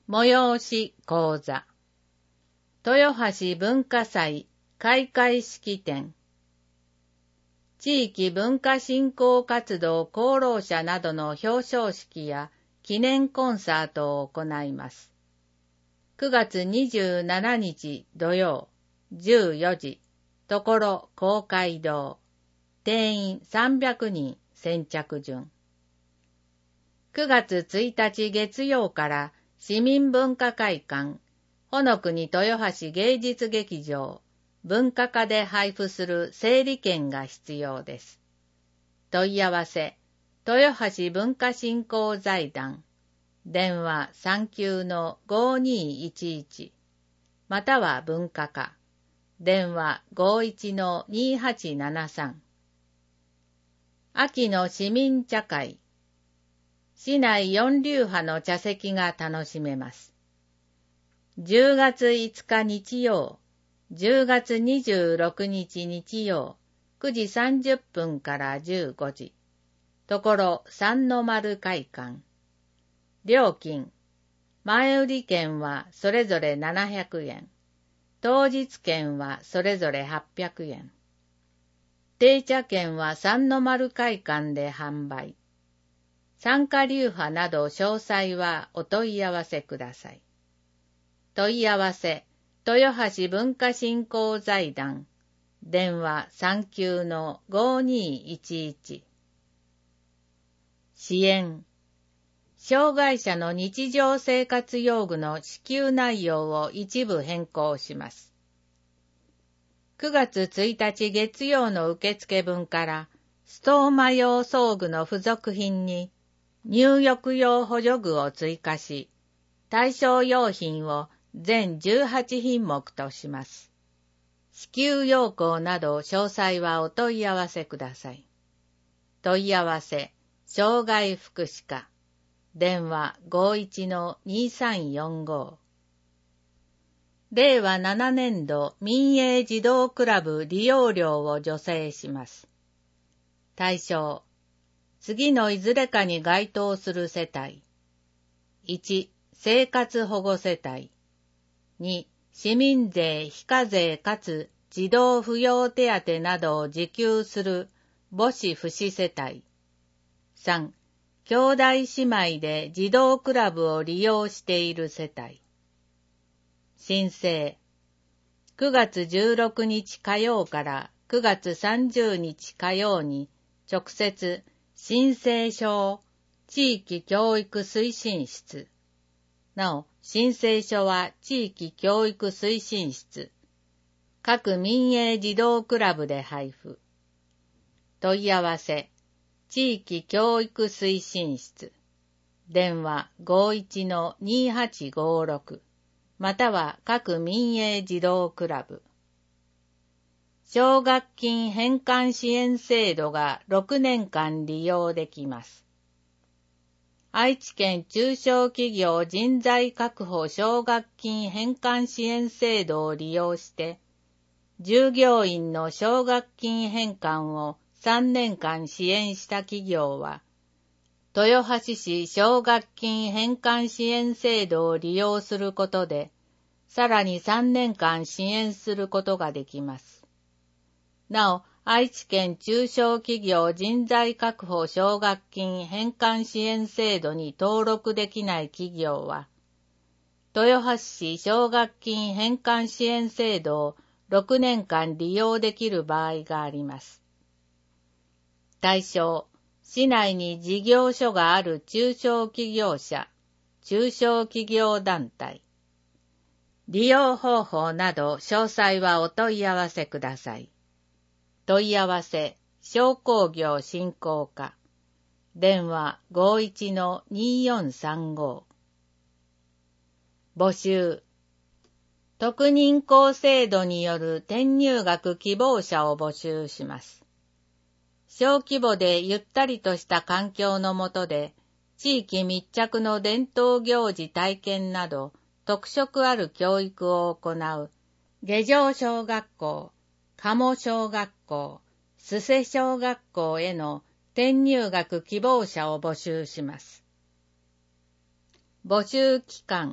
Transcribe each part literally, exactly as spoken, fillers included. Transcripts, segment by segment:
催し講座。豊橋文化祭開会式典。地域文化振興活動功労者などの表彰式や記念コンサートを行います。くがつにじゅうしちにち土曜、じゅうよじ、ところ公会堂。定員さんびゃくにん先着順。くがつついたち月曜から市民文化会館、ほのくに豊橋芸術劇場、文化課で配布する整理券が必要です。問い合わせ、豊橋文化振興財団、電話 さんきゅうのごにーいちいち、または文化課、電話 ごいちのにはちななさん。秋の市民茶会。市内四流派の茶席が楽しめます。じゅうがついつか日曜、じゅうがつにじゅうろくにち日曜、くじさんじゅっぷんからじゅうごじ。ところ三の丸会館。料金。前売り券はそれぞれななひゃくえん。当日券はそれぞれはっぴゃくえん。定茶券は三の丸会館で販売。参加流派など詳細はお問い合わせください。問い合わせ、豊橋文化振興財団、電話 さんきゅうのごにーいちいち。支援。障害者の日常生活用具の支給内容を一部変更します。くがつついたち月曜の受付分からストーマ用装具の付属品に入浴用補助具を追加し、対象用品を全じゅうはちひんもくとします。支給要項など詳細はお問い合わせください。問い合わせ、障害福祉課、電話 ごいちのにさんよんご。れいわななねんど民営児童クラブ利用料を助成します。対象、次のいずれかに該当する世帯。いち、生活保護世帯。に、市民税非課税かつ児童扶養手当などを受給する母子父子世帯。さん、兄弟姉妹で児童クラブを利用している世帯。申請。くがつじゅうろくにち火曜からくがつさんじゅうにち火曜に直接申請書地域教育推進室。なお、申請書は地域教育推進室。各民営児童クラブで配布。問い合わせ。地域教育推進室。電話 ごいちのにはちごろく。または各民営児童クラブ。奨学金返還支援制度がろくねんかん利用できます。愛知県中小企業人材確保奨学金返還支援制度を利用して、従業員の奨学金返還をさんねんかん支援した企業は、豊橋市奨学金返還支援制度を利用することで、さらにさんねんかん支援することができます。なお、愛知県中小企業人材確保奨学金返還支援制度に登録できない企業は、豊橋市奨学金返還支援制度をろくねんかん利用できる場合があります。対象、市内に事業所がある中小企業者、中小企業団体。利用方法など詳細はお問い合わせください。問い合わせ、商工業振興課。電話 ごいちのによんさんご。募集。特認校制度による転入学希望者を募集します。小規模でゆったりとした環境の下で、地域密着の伝統行事体験など、特色ある教育を行う、下条小学校、鴨小学校、須瀬小学校への転入学希望者を募集します。募集期間、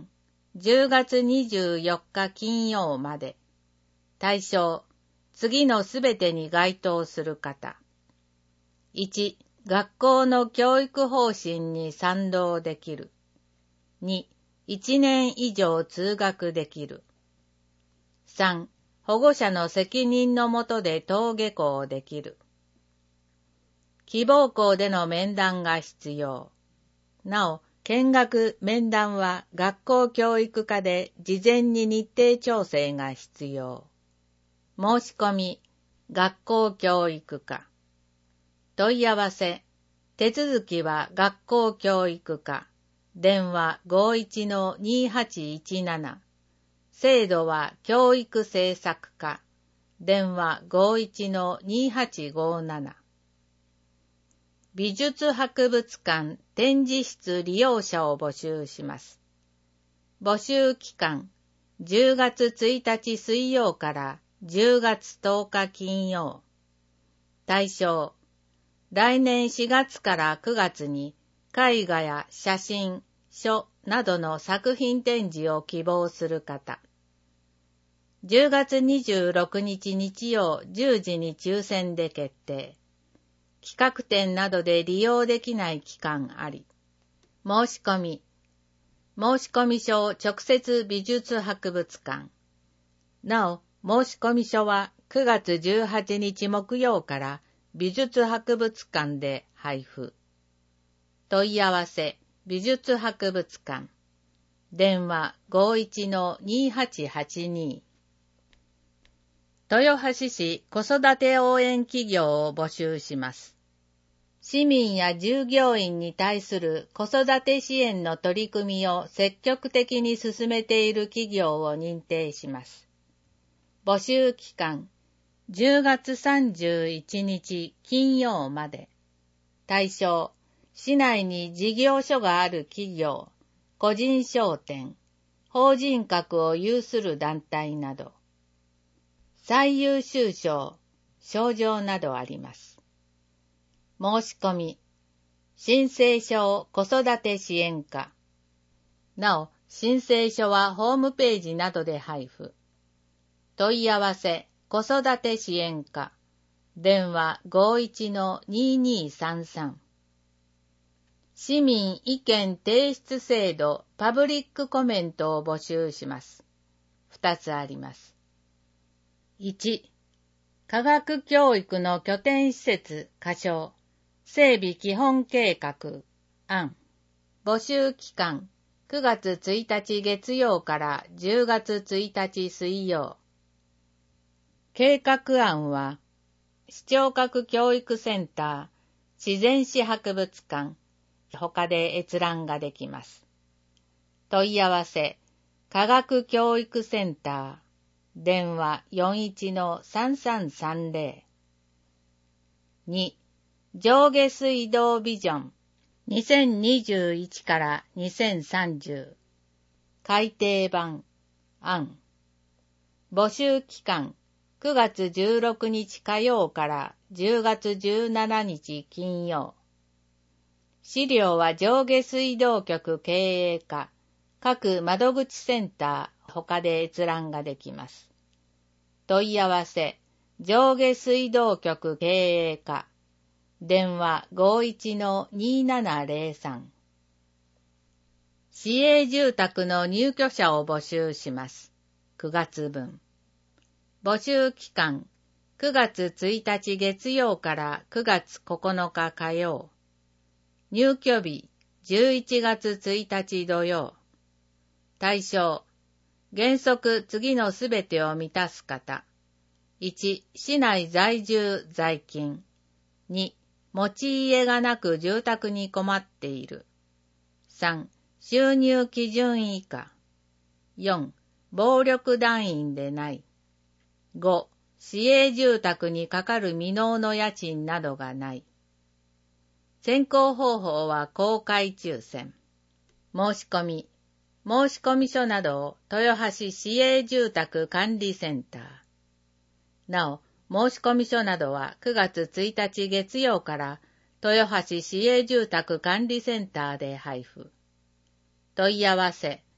じゅうがつにじゅうよっか金曜まで。対象、次のすべてに該当する方。いち、学校の教育方針に賛同できる。に、いちねん以上通学できる。さん、保護者の責任のもとで登下校できる。希望校での面談が必要。なお、見学、面談は学校教育課で事前に日程調整が必要。申し込み、学校教育課。問い合わせ、手続きは学校教育課。電話 ごいちのにはちいちなな。制度は教育政策課。電話 ごいちのにはちごなな。美術博物館展示室利用者を募集します。募集期間、じゅうがつついたち水曜からじゅうがつとおか金曜。対象、来年しがつからくがつに絵画や写真、書などの作品展示を希望する方。じゅうがつにじゅうろくにち日曜じゅうじに抽選で決定。企画展などで利用できない期間あり。申し込み。申込書を直接美術博物館。なお、申込書はくがつじゅうはちにち木曜から美術博物館で配布。問い合わせ、美術博物館。電話 ごいちのにはちはちに。豊橋市子育て応援企業を募集します。市民や従業員に対する子育て支援の取り組みを積極的に進めている企業を認定します。募集期間、じゅうがつさんじゅういちにち金曜まで。対象、市内に事業所がある企業、個人商店、法人格を有する団体など。最優秀賞、賞状などあります。申し込み、申請書を子育て支援課。なお、申請書はホームページなどで配布。問い合わせ、子育て支援課。電話 ごいちのににさんさん。市民意見提出制度パブリックコメントを募集します。ふたつあります。いち、科学教育の拠点施設仮称整備基本計画案。募集期間くがつついたち月曜からじゅうがつついたち水曜。計画案は市長閣教育センター、自然史博物館、他で閲覧ができます。問い合わせ、科学教育センター、電話 よんいちのさんさんさんぜろ。に、上下水道ビジョンにせんにじゅういちからにせんさんじゅう。改訂版案。募集期間くがつじゅうろくにち火曜からじゅうがつじゅうしちにち金曜。資料は上下水道局経営課、各窓口センター、他で閲覧ができます。問い合わせ、上下水道局経営課、電話 ごいちのにななぜろさん。市営住宅の入居者を募集します。くがつぶん。募集期間、くがつついたち月曜からくがつここのか火曜。入居日、じゅういちがつついたち土曜。対象、原則次のすべてを満たす方。いち、市内在住在勤。に、持ち家がなく住宅に困っている。さん、収入基準以下。よん、暴力団員でない。ご、市営住宅にかかる未納の家賃などがない。選考方法は公開抽選。申し込み、申込書などを豊橋市営住宅管理センター。なお、申込書などはくがつついたち月曜から豊橋市営住宅管理センターで配布。問い合わせ、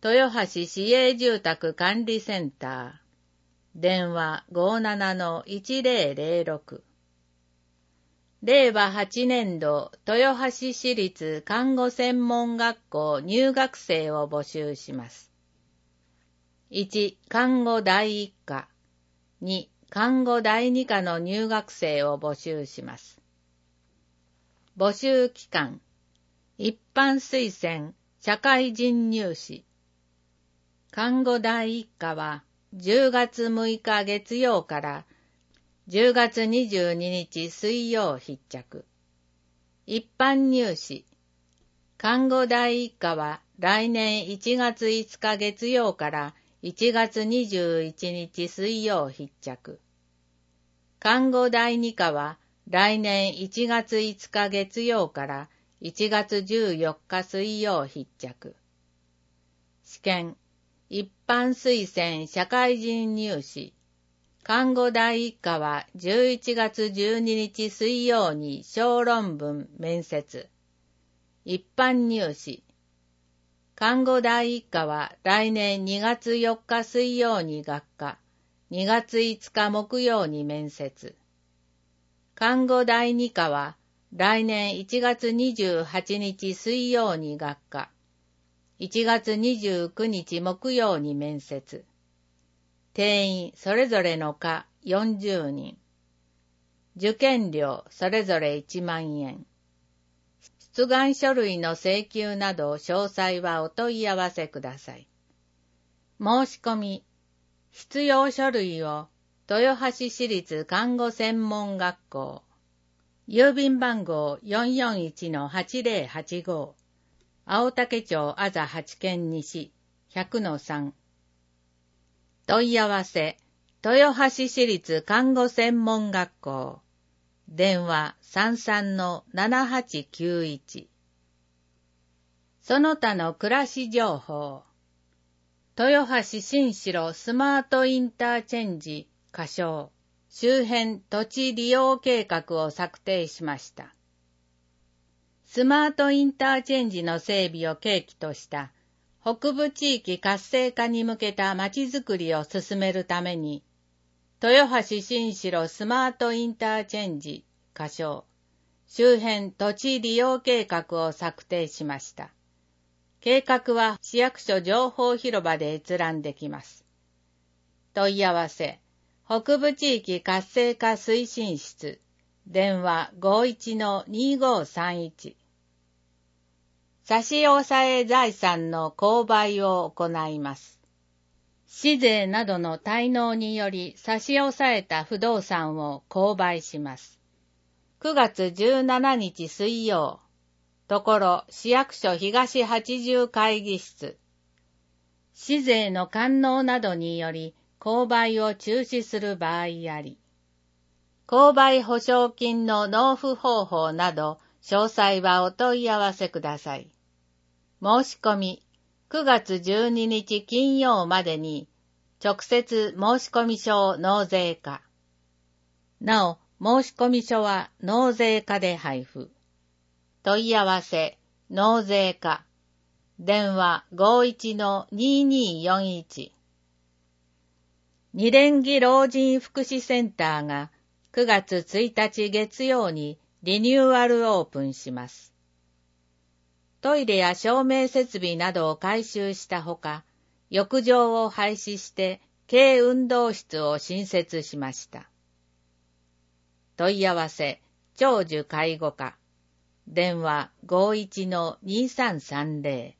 豊橋市営住宅管理センター。電話 ごーななのいちぜろぜろろく。れいわはちねんど豊橋市立看護専門学校入学生を募集します。いち、看護第一課。に、看護第二課の入学生を募集します。募集期間。一般推薦、社会人入試。看護第一課はじゅうがつむいか月曜からじゅうがつにじゅうににち水曜必着。一般入試。看護第一課は来年いちがついつか月曜からいちがつにじゅういちにち水曜必着。看護第二課は来年いちがついつか月曜からいちがつじゅうよっか水曜必着。試験。一般推薦社会人入試。看護第一課はじゅういちがつじゅうににち水曜に小論文面接。一般入試。看護第一課は来年にがつよっか水曜に学科。にがついつか木曜に面接。看護第二課は来年いちがつにじゅうはちにち水曜に学科。いちがつにじゅうくにち木曜に面接。定員それぞれの科よんじゅうにん。受験料それぞれいちまんえん。出願書類の請求など詳細はお問い合わせください。申し込み。必要書類を豊橋市立看護専門学校。郵便番号 よんよんいちのはちぜろはちご。青竹町あざはちけん西 ひゃくのさん。問い合わせ、豊橋市立看護専門学校。電話 さんさんのななはちきゅういち。その他の暮らし情報。豊橋新城スマートインターチェンジ仮称周辺土地利用計画を策定しました。スマートインターチェンジの整備を契機とした北部地域活性化に向けたまちづくりを進めるために、豊橋新城スマートインターチェンジ仮称周辺土地利用計画を策定しました。計画は市役所情報広場で閲覧できます。問い合わせ、北部地域活性化推進室、電話 ごいちのにごさんいち。差し押さえ財産の購買を行います。市税などの滞納により差し押さえた不動産を購買します。くがつじゅうしちにち水曜、ところ市役所東八十会議室。市税の完納などにより購買を中止する場合あり、購買保証金の納付方法など詳細はお問い合わせください。申し込み、くがつじゅうににち金曜までに直接申込書を納税課。なお、申込書は納税課で配布。問い合わせ、納税課。電話 ごいちのにによんいち。二連木老人福祉センターがくがつついたち月曜にリニューアルオープンします。トイレや照明設備などを改修したほか、浴場を廃止して軽運動室を新設しました。問い合わせ、長寿介護課。電話 ごいちのにさんさんぜ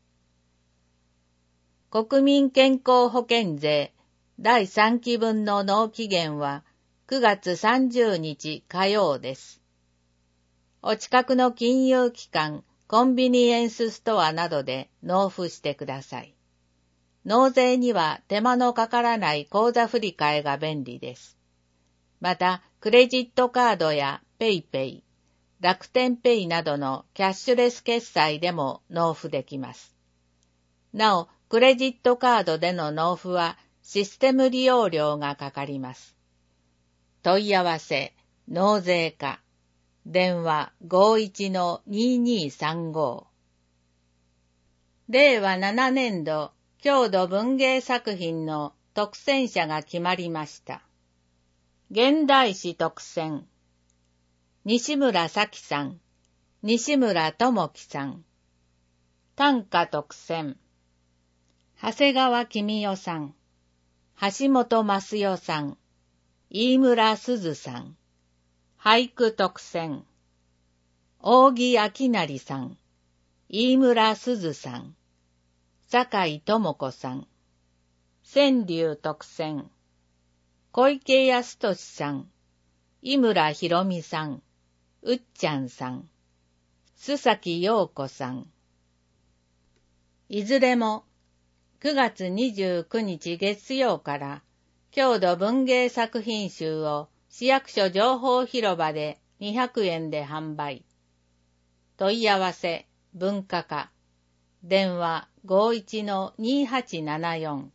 ろ。国民健康保険税だいさんき分の納期限はくがつさんじゅうにち火曜です。お近くの金融機関、コンビニエンスストアなどで納付してください。納税には手間のかからない口座振替が便利です。また、クレジットカードやペイペイ、楽天ペイなどのキャッシュレス決済でも納付できます。なお、クレジットカードでの納付はシステム利用料がかかります。問い合わせ、納税課。電話 ごいちのににさんご。れいわななねんど郷土文芸作品の特選者が決まりました。現代詩特選。西村咲さん、西村智樹さん。短歌特選。長谷川公代さん、橋本益代さん、飯村鈴さん。俳句特選。扇明成さん、飯村鈴さん。酒井智子さん。川柳特選。小池康俊さん、井村博美さん、うっちゃんさん。須崎陽子さん。いずれもくがつにじゅうくにち月曜から郷土文芸作品集を市役所情報広場でにひゃくえんで販売。問い合わせ文化課。電話 ごいちのにはちななよん